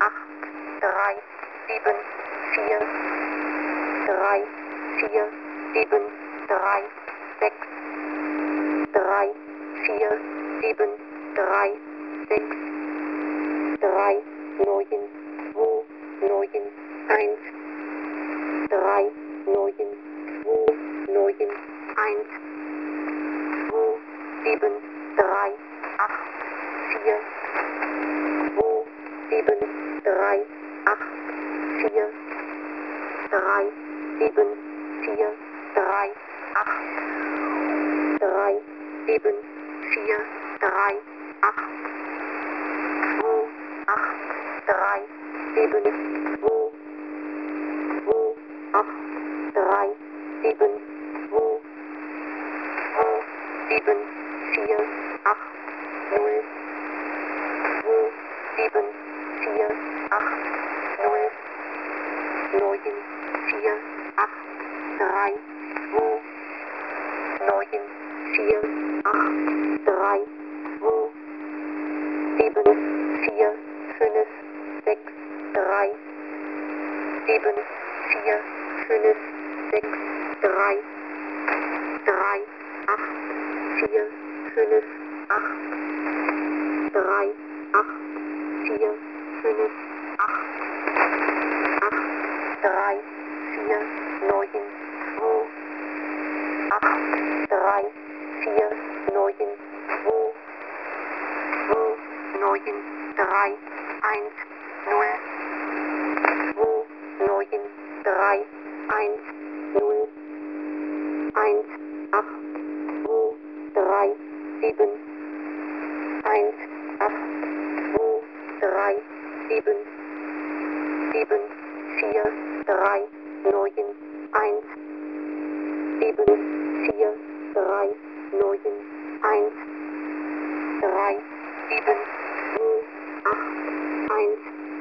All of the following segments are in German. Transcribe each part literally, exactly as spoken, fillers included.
acht, drei, sieben, vier, drei, vier, sieben, drei, sechs, drei, vier, sieben, drei, sechs, drei, neun, zwei, neun, eins, drei, neun, zwei, neun, eins, zwei, sieben, drei, acht, vier, zwei, sieben, drei, acht, vier, drei, sieben, vier, drei, acht, drei, sieben, vier, drei, acht, zwei, acht, drei, sieben, zwei, zwei, acht, drei, sieben, zwei, zwei, sieben, vier, acht, null, zwei, sieben, vier, acht, null, neun, vier, acht, drei, zwei, neun, vier, acht, drei, zwei, sieben, vier, fünf, sechs, drei, sieben, vier, fünf, sechs, drei, drei, acht, vier, fünf, acht, drei, acht, vier, fünf, acht, acht, drei, vier, neun, zwei, acht, drei, vier, neun, zwei, zwei, neun, drei, eins, null, zwei, neun, drei, eins, null, eins, acht, zwei, drei, sieben, eins, acht, zwei, drei, sieben, sieben, vier, drei, neun, eins, sieben, vier, drei, neun, eins, drei, sieben, zwei, acht, eins,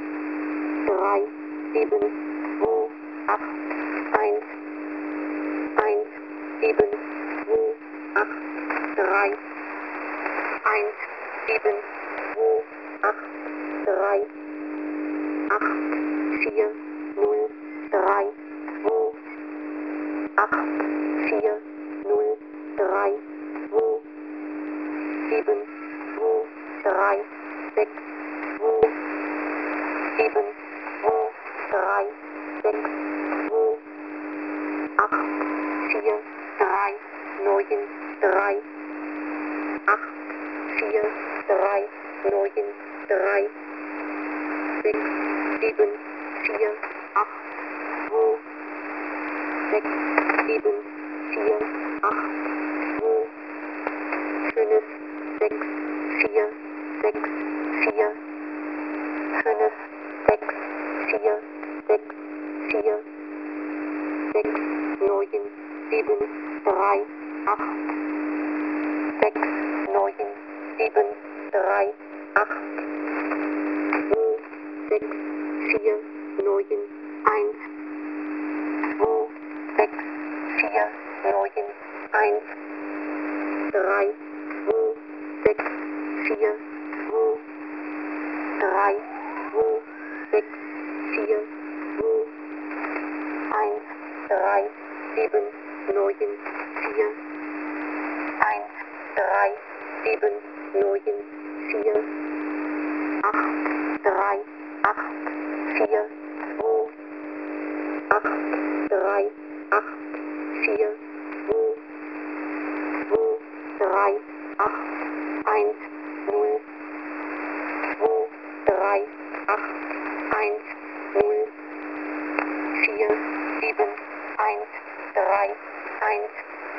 drei, sieben, zwei, acht, eins, eins, sieben, zwei, acht, drei, eins, sieben, zwei, acht, drei, acht, vier, null, drei, zwei, acht, vier, null, drei, zwei, sieben, zwei, drei, sechs, zwei, sieben, zwei, drei, sechs, zwei, acht, vier, drei, neun, drei, acht, vier, drei, neun, drei, sechs, sieben, vier, acht, zwei, sechs, sieben, vier, acht, zwei, fünf, sechs, vier, sechs, vier, fünf, sechs, vier, sechs, vier, sechs, neun, sieben, drei, acht, sechs, neun, sieben, drei, acht, zwei, sechs, vier, neun, eins, zwei, sechs, vier, neun, eins, drei, zwei, sechs, vier, zwei, drei, zwei, sechs, vier, zwei, eins, drei, sieben, neun, vier, eins, drei, sieben, neun, vier, acht, drei, acht, vier, zwei, acht, drei, acht, vier, zwei, zwei, drei, acht, eins, null, zwei, drei, acht, eins, null, vier, sieben, eins, drei, eins,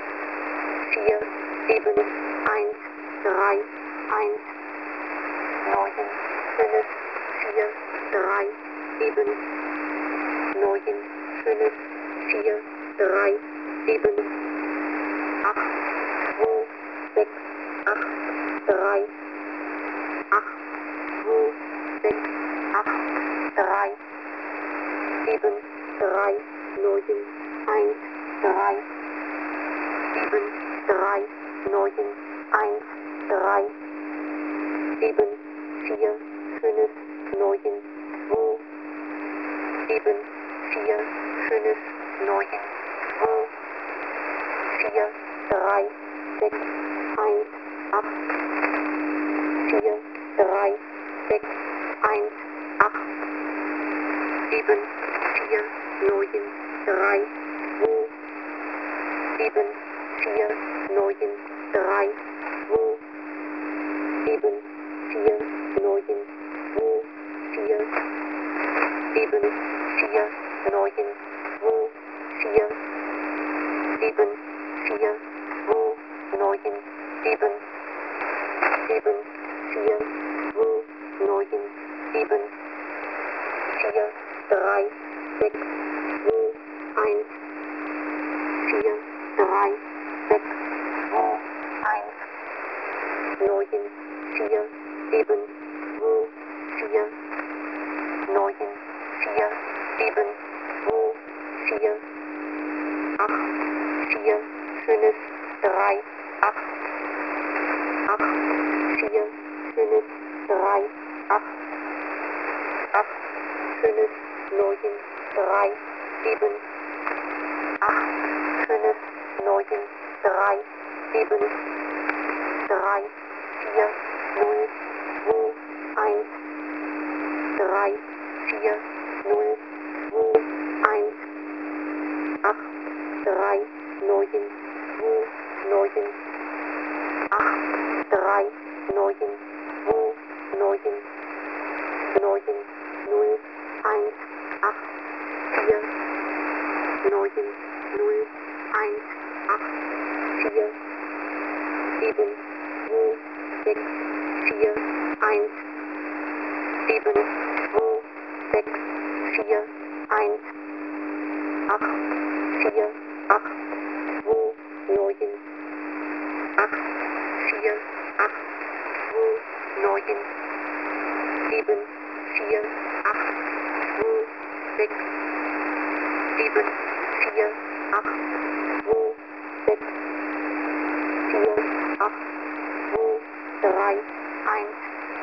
vier, sieben, eins, drei, eins, neun, fünf, vier, drei, sieben, neun, fünf, vier, drei, sieben, acht, zwei, sechs, acht, drei, acht, zwei, sechs, acht, drei, sieben, drei, neun, eins, drei, sieben, drei, neun, eins, drei, sieben, vier, fünf, neun, zwei, sieben, vier, fünf, neun, zwei, vier, drei, sechs, eins, acht, vier, drei, sechs, eins, acht, sieben, vier, neun, drei, zwei, sieben, vier, neun, drei, zwei, sieben, vier, neun, zwei, vier, sieben, vier, neun, zwei, vier, sieben, vier, zwei, neun, sieben, sieben, vier, zwei, neun, sieben, vier, drei, sechs, zwei, eins, vier, drei, sechs, zwei, eins, neun, vier, sieben, zwei, vier, neun, vier, sieben, zwei, vier, acht, vier, fünf, drei, acht, acht, vier, fünf, drei, acht, acht, fünf, neun, drei, sieben, acht, fünf, neun, drei, sieben, drei, vier, null, zwei, eins, drei, vier, null, zwei, eins, acht, drei, neun, zwei, neun, acht, drei, neun, zwei, neun, neun, null, eins, acht, vier, neun, null, eins, acht, vier, sieben, zwei, sechs, vier, eins, sieben, zwei, sechs, vier, eins, acht, vier, acht, zwei, neun, acht, vier, acht, zwei, neun, sieben, vier, acht, zwei, sechs, sieben, vier, acht, zwei, sechs, vier, acht, zwei, drei, eins,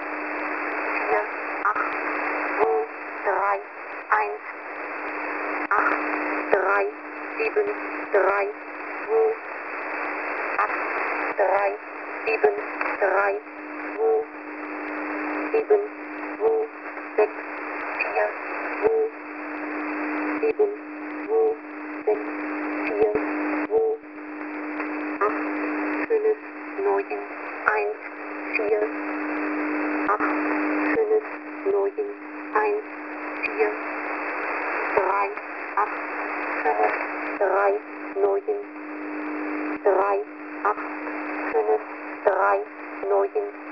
vier, acht, zwei, drei, eins, acht, drei, sieben, drei, zwei, acht, drei, sieben, drei, zwei, sieben, zwei, sechs, vier, zwei, sieben, zwei, sechs, vier, zwei, acht, fünf, neun, eins, vier, acht, fünf, neun, eins, vier, drei, acht, fünf, drei, neun, drei, acht, fünf, drei, neun,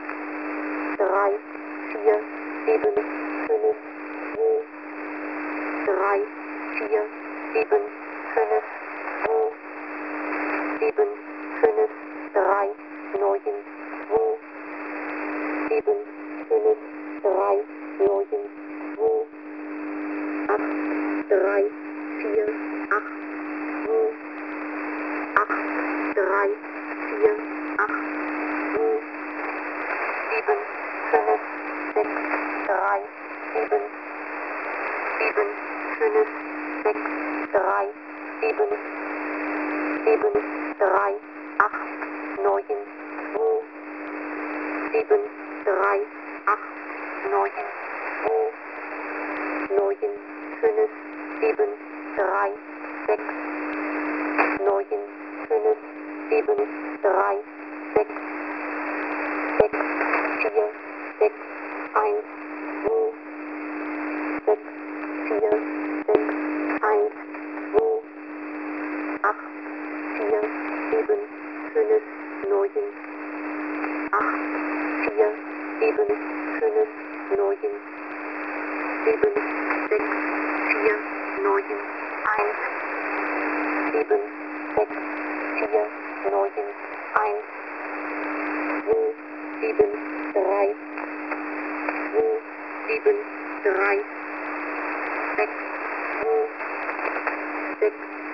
drei, vier, sieben, fünf, zwei, drei, vier, sieben, fünf, zwei, sieben, fünf, drei, neun, zwei, sieben, fünf, drei, neun, zwei, acht, drei, vier, acht, zwei, acht, drei, vier, acht, zwei, sieben, fünf, sechs, drei, sieben, sieben, fünf, sechs, drei, sieben, sieben, drei, acht, neun, zwei, sieben, drei, acht, neun, zwei, neun, fünf, sieben, drei, sechs, neun, fünf, sieben, drei, sechs, sechs, vier, sechs, eins, zwei, sechs, vier, sechs, eins, zwei, acht, vier, sieben, fünf, neun, acht, vier, sieben, fünf, neun, sieben, sechs, vier, neun, eins, sieben, sechs, vier, neun, eins, zwei, sieben, drei, zwei, sieben, drei, sechs, zwei, sechs,